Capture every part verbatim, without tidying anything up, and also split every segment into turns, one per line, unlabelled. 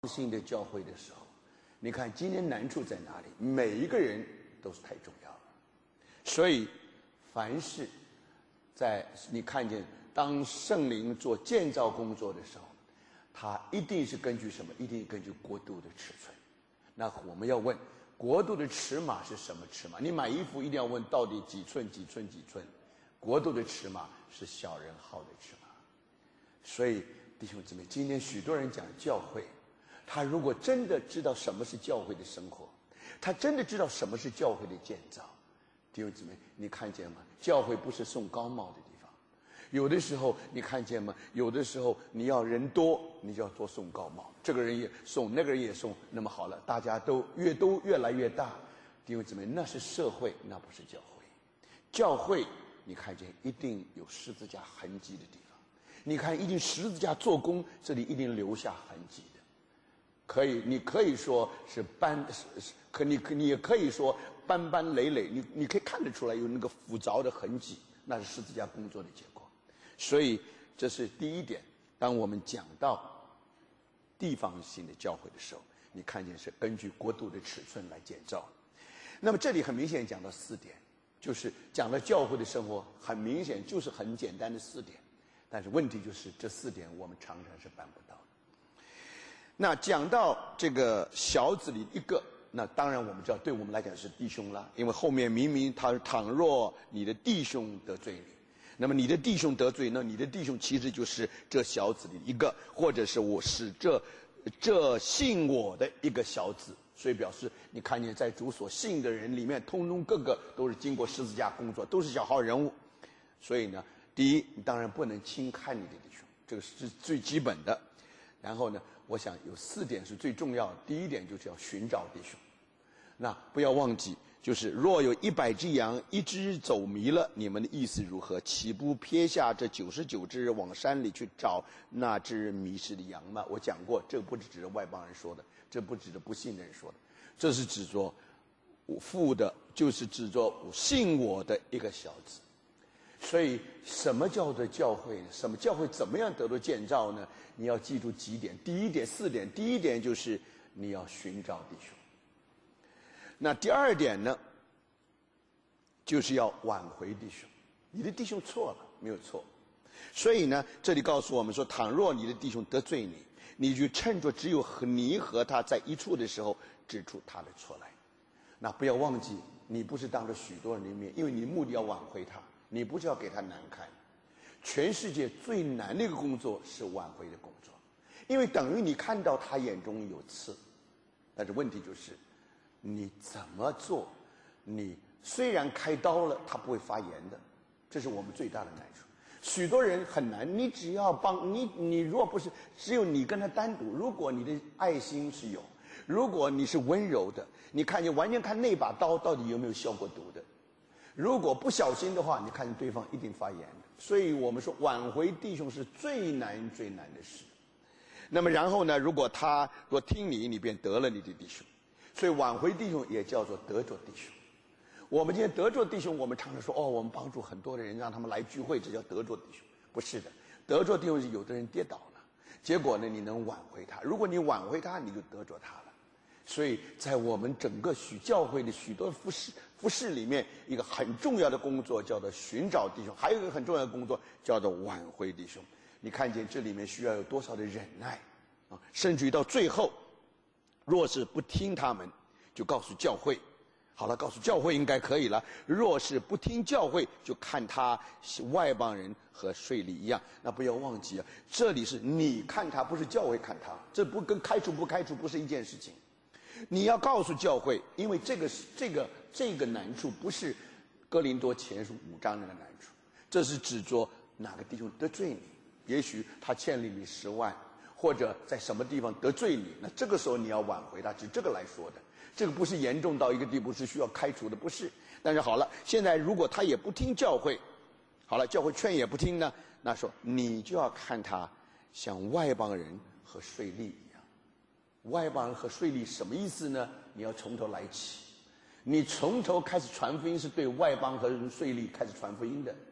新的教会的时候，你看今天难处在哪里？每一个人都是太重要了，所以凡是在你看见当圣灵做建造工作的时候，他一定是根据什么？一定根据国度的尺寸。那我们要问，国度的尺码是什么尺码？你买衣服一定要问到底几寸几寸几寸？国度的尺码是小人号的尺码。所以弟兄姊妹，今天许多人讲教会，他如果真的知道什么是教会的生活，他真的知道什么是教会的建造，弟兄姊妹，你看见吗？教会不是送高帽的地方。有的时候你看见吗？有的时候你要人多，你就要多送高帽，这个人也送，那个人也送，那么好了，大家都越都越来越大。弟兄姊妹，那是社会，那不是教会。教会你看见一定有十字架痕迹的地方，你看一定十字架做工，这里一定留下痕迹的。可以，你可以说是斑，可你你也可以说斑斑累累，你你可以看得出来有那个复杂的痕迹，那是十字架工作的结果。所以这是第一点。当我们讲到地方性的教会的时候，你看见是根据国度的尺寸来建造。那么这里很明显讲到四点，就是讲到教会的生活，很明显就是很简单的四点，但是问题就是这四点我们常常是办不到的。那讲到这个小子里一个，那当然我们知道对我们来讲是弟兄了，因为后面明明他倘若你的弟兄得罪你，那么你的弟兄得罪，那你的弟兄其实就是这小子里一个，或者是我使这这信我的一个小子。所以表示你看见在主所信的人里面，通通个个都是经过十字架工作，都是小号人物。所以呢，第一，你当然不能轻看你的弟兄，这个是最基本的。然后呢，我想有四点是最重要的。第一点就是要寻找弟兄，那不要忘记，就是若有一百只羊，一只走迷了，你们的意思如何？岂不撇下这九十九只往山里去找那只迷失的羊吗？我讲过，这不是指着外邦人说的，这不指着不信的人说的，这是指着父的，就是指着信我的一个小子。所以什么叫做教会呢？什么教会怎么样得到建造呢？你要记住几点。第一点，四点。第一点就是你要寻找弟兄。那第二点呢，就是要挽回弟兄。你的弟兄错了，没有错。所以呢，这里告诉我们说，倘若你的弟兄得罪你，你就趁着只有和你和他在一处的时候，指出他的错来。那不要忘记，你不是当着许多人的面，因为你的目的要挽回他，你不是要给他难看。全世界最难的一个工作是挽回的工作，因为等于你看到他眼中有刺，但是问题就是你怎么做？你虽然开刀了，他不会发炎的，这是我们最大的难处。许多人很难，你只要帮你，你若不是只有你跟他单独，如果你的爱心是有，如果你是温柔的，你看见完全看那把刀到底有没有消过毒的。如果不小心的话，你看见对方一定发炎的。所以我们说挽回弟兄是最难最难的事。那么然后呢，如果他若听你，你便得了你的弟兄。所以挽回弟兄也叫做得着弟兄。我们今天得着弟兄，我们常常说哦，我们帮助很多的人，让他们来聚会，这叫得着弟兄。不是的，得着弟兄是有的人跌倒了，结果呢，你能挽回他。如果你挽回他，你就得着他了。所以在我们整个许教会的许多服事服事里面，一个很重要的工作叫做寻找弟兄，还有一个很重要的工作叫做挽回弟兄。你看见这里面需要有多少的忍耐啊！甚至于到最后，若是不听他们，就告诉教会，好了，告诉教会应该可以了。若是不听教会，就看他外邦人和税吏一样。那不要忘记啊，这里是你看他，不是教会看他，这不跟开除不开除不是一件事情。你要告诉教会，因为这个这个这个难处不是哥林多前书五章那个难处，这是指着哪个弟兄得罪你，也许他欠了你十万，或者在什么地方得罪你，那这个时候你要挽回他，指这个来说的。这个不是严重到一个地步是需要开除的，不是。但是好了，现在如果他也不听教会，好了，教会劝也不听呢，那说你就要看他像外邦人和税吏一样。外邦人和税吏什么意思呢？你要从头来起，你从头开始传福音，是对外邦和税吏开始传福音的。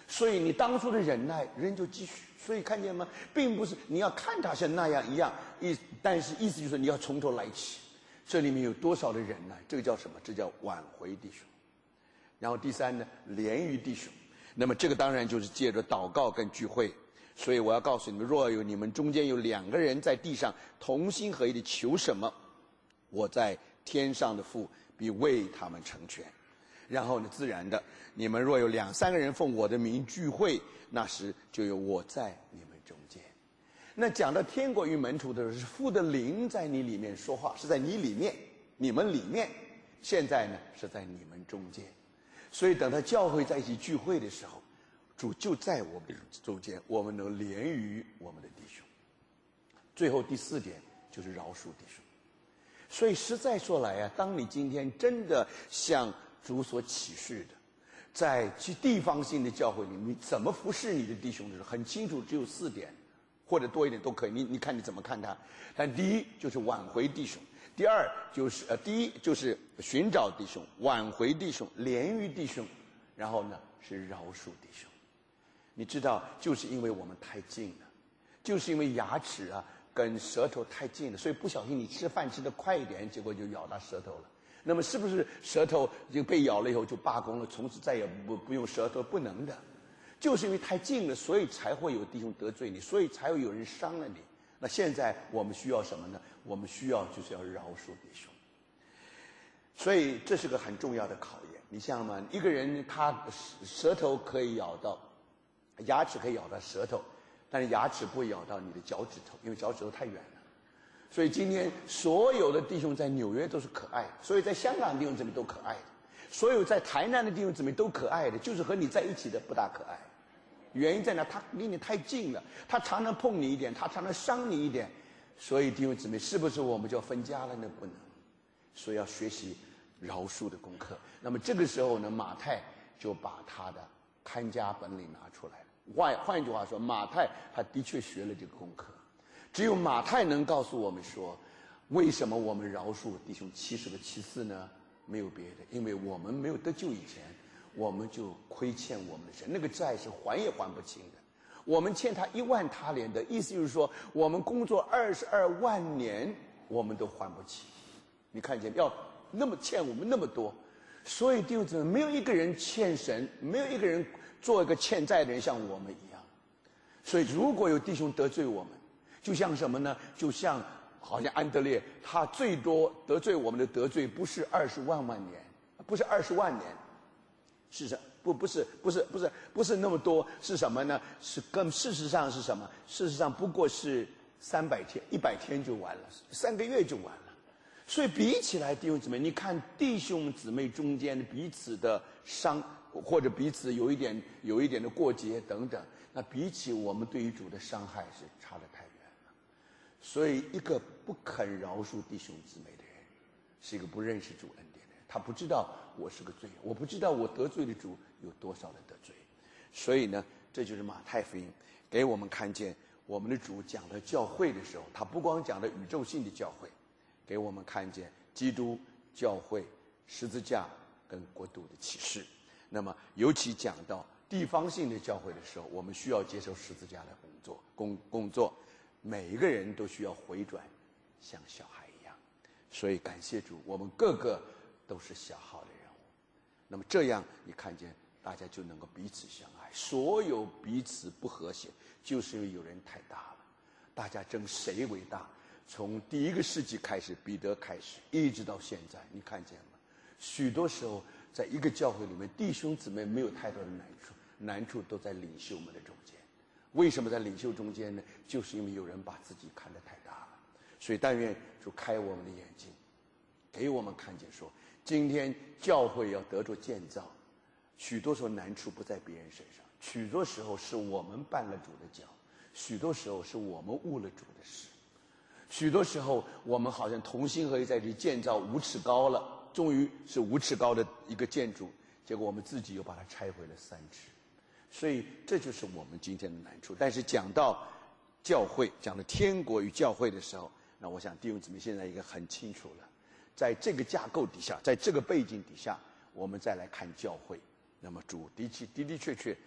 所以你当初的忍耐，人就继续。所以看见吗？并不是你要看他像那样一样，意但是意思就是你要从头来起。这里面有多少的忍耐？这个叫什么？这叫挽回弟兄。然后第三呢，连于弟兄。那么这个当然就是借着祷告跟聚会。所以我要告诉你们，若有你们中间有两个人在地上同心合意的求什么，我在天上的父必为他们成全。然后呢，自然的，你们若有两三个人奉我的名聚会，那时就有我在你们中间。那讲到天国与门徒的时候，是父的灵在你里面说话，是在你里面，你们里面。现在呢，是在你们中间。所以等到教会在一起聚会的时候，主就在我们中间，我们能连于我们的弟兄。最后第四点就是饶恕弟兄。所以实在说来啊，当你今天真的向主所启示的，在去地方性的教会里，你怎么服侍你的弟兄的时候，很清楚，只有四点，或者多一点都可以。你你看你怎么看他？但第一就是挽回弟兄，第二就是呃，第一就是寻找弟兄，挽回弟兄，连于弟兄，然后呢是饶恕弟兄。你知道，就是因为我们太近了，就是因为牙齿啊跟舌头太近了，所以不小心你吃饭吃得快一点，结果就咬到舌头了。那么是不是舌头就被咬了以后就罢工了，从此再也不不用舌头？不能的，就是因为太近了，所以才会有弟兄得罪你，所以才会有人伤了你。那现在我们需要什么呢？我们需要就是要饶恕弟兄。所以这是个很重要的考验。你想想嘛，一个人他舌头可以咬到，牙齿可以咬到舌头，但是牙齿不会咬到你的脚趾头，因为脚趾头太远了。所以今天所有的弟兄在纽约都是可爱的，所以在香港的弟兄姊妹都可爱的，所有在台南的弟兄姊妹都可爱的，就是和你在一起的不大可爱。原因在哪？他离你太近了，他常常碰你一点，他常常伤你一点。所以弟兄姊妹，是不是我们就要分家了呢？不能。所以要学习饶恕的功课。那么这个时候呢，马太就把他的看家本领拿出来了。换换一句话说，马太他的确学了这个功课。只有马太能告诉我们说，为什么我们饶恕弟兄七十个七次呢？没有别的，因为我们没有得救以前，我们就亏欠我们的神，那个债是还也还不清的。我们欠他一万他连的，意思就是说，我们工作二十二万年，我们都还不起。你看见要那么欠我们那么多，所以弟兄姊妹，没有一个人欠神，没有一个人做一个欠债的人像我们一样。所以如果有弟兄得罪我们，就像什么呢？就像好像安德烈，他最多得罪我们的得罪不是二十万万年，不是二十万年，是什不不是不是不是不是那么多，是什么呢？是跟事实上是什么？事实上不过是三百天、一百天就完了，三个月就完了。所以比起来，弟兄姊妹，你看弟兄姊妹中间彼此的伤，或者彼此有一点有一点的过节等等，那比起我们对于主的伤害是差得太远。所以一个不肯饶恕弟兄姊妹的人，是一个不认识主恩典的人，他不知道我是个罪人，我不知道我得罪的主有多少的得罪。所以呢，这就是马太福音给我们看见，我们的主讲到教会的时候，他不光讲到宇宙性的教会，给我们看见基督、教会、十字架跟国度的启示。那么尤其讲到地方性的教会的时候，我们需要接受十字架的工作工工作每一个人都需要回转，像小孩一样。所以感谢主，我们个个都是小号的人物。那么这样你看见大家就能够彼此相爱。所有彼此不和谐，就是因为有人太大了，大家争谁为大。从第一个世纪开始，彼得开始，一直到现在，你看见吗？许多时候在一个教会里面，弟兄姊妹没有太多的难处，难处都在领袖们的中间。为什么在领袖中间呢？就是因为有人把自己看得太大了。所以但愿主开我们的眼睛，给我们看见说，今天教会要得着建造，许多时候难处不在别人身上，许多时候是我们绊了主的脚，许多时候是我们误了主的事，许多时候我们好像同心合意在这里建造五尺高了，终于是五尺高的一个建筑，结果我们自己又把它拆毁了三尺。所以这就是我们今天的难处。但是讲到教会，讲到天国与教会的时候，那我想弟兄姊妹现在已经很清楚了，在这个架构底下，在这个背景底下，我们再来看教会。那么主的确的的确确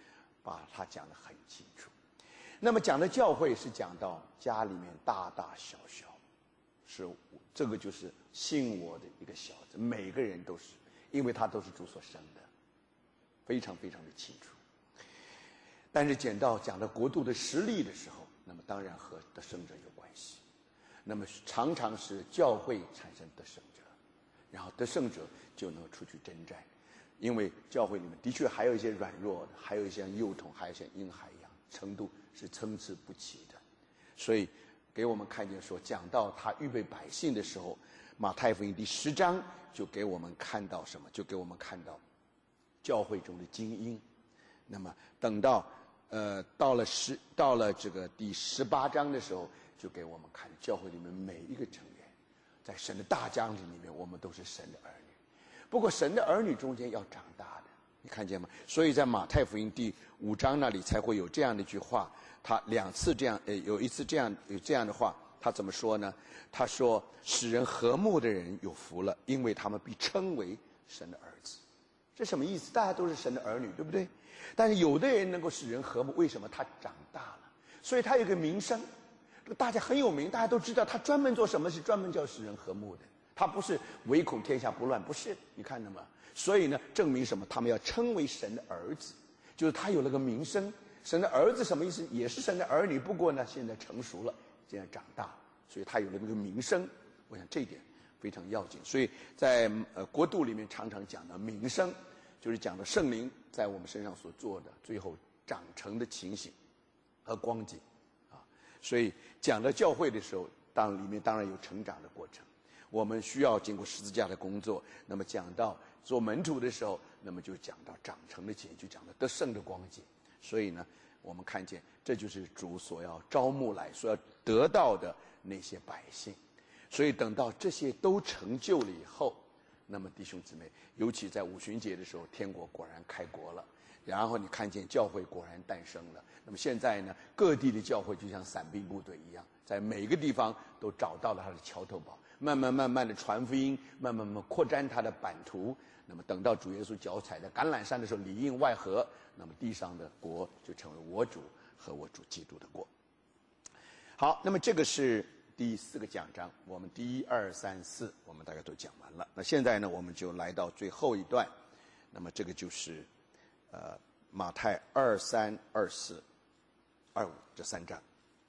把它讲得很清楚。那么讲的教会是讲到家里面大大小小，是这个就是信我的一个小子，每个人都是，因为他都是主所生的，非常非常的清楚。但是讲到讲到国度的实力的时候，那么当然和得胜者有关系。那么常常是教会产生得胜者，然后得胜者就能出去征战，因为教会里面的确还有一些软弱的，还有一些像幼童，还有像婴孩一样，程度是参差不齐的。所以给我们看见说，讲到他预备百姓的时候，马太福音第十章就给我们看到什么？就给我们看到教会中的精英。那么等到呃到了十到了这个第十八章的时候，就给我们看教会里面每一个成员，在神的大家庭里面，我们都是神的儿女。不过神的儿女中间要长大的，你看见吗？所以在马太福音第五章那里才会有这样的一句话，他两次这样，呃，有一次这样有这样的话，他怎么说呢？他说：“使人和睦的人有福了，因为他们被称为神的儿子。”这什么意思？大家都是神的儿女，对不对？但是有的人能够使人和睦，为什么？他长大了，所以他有个名声，大家很有名，大家都知道他专门做什么，是专门叫使人和睦的。他不是唯恐天下不乱，不是，你看到吗？所以呢，证明什么？他们要称为神的儿子，就是他有了个名声。神的儿子什么意思？也是神的儿女，不过呢，现在成熟了，这样长大，所以他有了这个名声。我想这一点非常要紧。所以在呃国度里面常常讲的名声，就是讲的圣灵在我们身上所做的最后长成的情形和光景啊。所以讲到教会的时候，当里面当然有成长的过程。我们需要经过十字架的工作。那么讲到做门徒的时候，那么就讲到长成的情，就讲到得胜的光景。所以呢，我们看见这就是主所要招募来、所要得到的那些百姓。所以等到这些都成就了以后，那么弟兄姊妹，尤其在五旬节的时候，天国果然开国了，然后你看见教会果然诞生了。那么现在呢，各地的教会就像伞兵部队一样，在每个地方都找到了他的桥头堡，慢慢慢慢的传福音，慢慢慢慢扩展他的版图。那么等到主耶稣脚踩在橄榄山的时候，里应外合，那么地上的国就成为我主和我主基督的国。好，那么这个是第四个讲章，我们第一二三四我们大概都讲完了。那现在呢，我们就来到最后一段，那么这个就是呃马太二三二四二五这三章。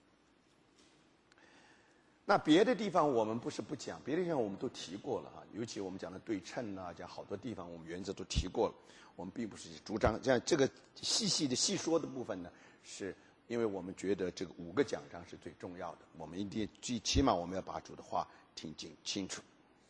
那别的地方我们不是不讲，别的地方我们都提过了啊，尤其我们讲的对称啊，讲好多地方我们原则都提过了，我们并不是主张这样这个细细的细说的部分呢，是因为我们觉得这个五个讲章是最重要的，我们一定最起码我们要把主的话听清清楚。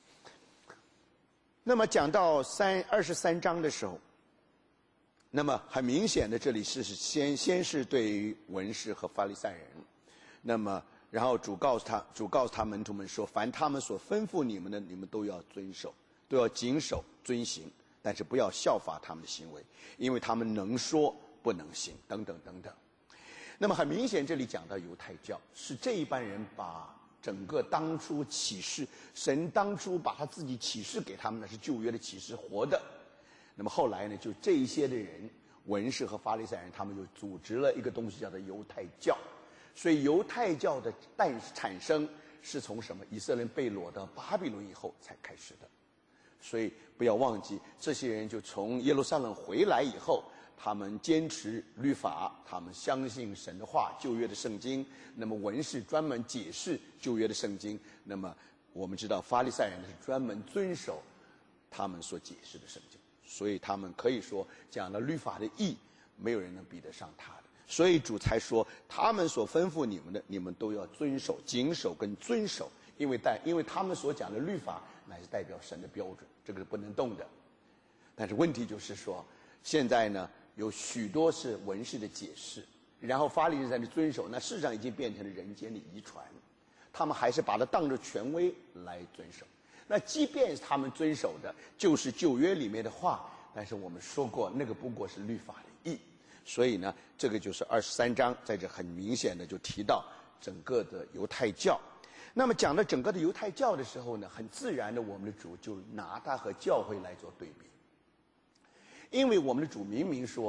那么讲到三二十三章的时候，那么很明显的这里是是先先是对于文士和法利赛人，那么然后主告诉他，主告诉他门徒们说，凡他们所吩咐你们的，你们都要遵守，都要谨守遵行，但是不要效法他们的行为，因为他们能说不能行，等等等等。那么很明显，这里讲到犹太教，是这一班人把整个当初启示，神当初把他自己启示给他们的是旧约的启示活的。那么后来呢，就这一些的人，文士和法利赛人，他们就组织了一个东西叫做犹太教。所以犹太教的诞产生是从什么？以色列人被掳到巴比伦以后才开始的。所以不要忘记，这些人就从耶路撒冷回来以后，他们坚持律法，他们相信神的话，旧约的圣经。那么文士专门解释旧约的圣经。那么我们知道法利赛人是专门遵守他们所解释的圣经，所以他们可以说讲了律法的义，没有人能比得上他的。所以主才说，他们所吩咐你们的，你们都要遵守、谨守跟遵守，因为代因为他们所讲的律法乃是代表神的标准，这个是不能动的。但是问题就是说，现在呢有许多是文士的解释，然后法利赛人的遵守，那事实上已经变成了人间的遗传，他们还是把它当作权威来遵守。那即便他们遵守的就是旧约里面的话，但是我们说过，那个不过是律法的义。所以呢，这个就是二十三章，在这很明显的就提到整个的犹太教。那么讲到整个的犹太教的时候呢，很自然的，我们的主就拿它和教会来做对比。因为我们的主明明说，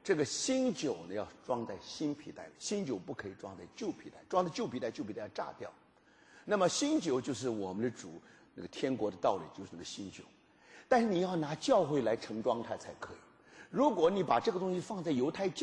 这个新酒呢要装在新皮袋里，新酒不可以装在旧皮袋，装在旧皮袋，旧皮袋要炸掉。那么新酒就是我们的主，那个天国的道理就是那个新酒，但是你要拿教会来盛装它才可以。如果你把这个东西放在犹太教